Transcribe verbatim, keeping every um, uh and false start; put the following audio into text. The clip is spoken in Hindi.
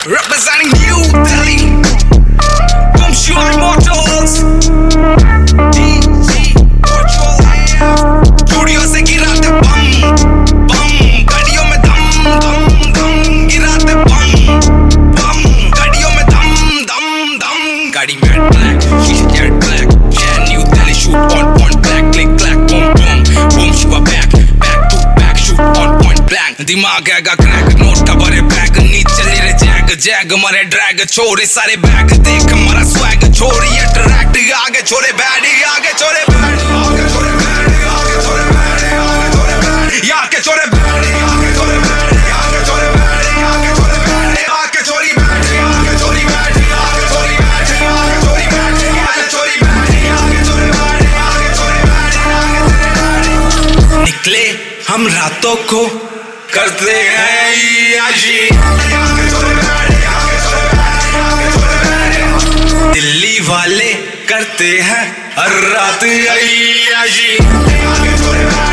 Representing New Delhi, Boom Shoot Immortals, D G Virtual A F, studio से गिराते बम बम, गाड़ियों में दम दम दम, गिराते बम बम, गाड़ियों में दम दम दम, गाड़ी मैट ब्लैक, शीशे jet black, yeah New Delhi shoot on point blank, click clack boom boom, boom shoot back, back to back shoot on point blank, दिमाग आएगा क्रैक, नोट का भरे बैग, नीचे ले रे जैग जैग मारे ड्रैग, छोरे सारे बैग देख हमारा स्वैग, छोरी अट्रैक्ट आगे छोरे बैड, आगे छोरे बैड, आगे छोरे बैड, आगे छोरे बैड, आगे छोरे बैड, आगे छोरे बैड, आगे छोरे बैड, आगे छोरे बैड, आगे छोरे बैड, आगे छोरी बैड, आगे छोरी बैड, आगे छोरी बैड, आगे छोरी बैड, आगे छोरी बैड, आगे छोरे बैड, आगे छोरे बैड, आगे छोरे बैड, निकले हम रातों को करते हैं याशी, आगे छोरे बैड, दिल्ली वाले करते हैं हर रात अय्याशी।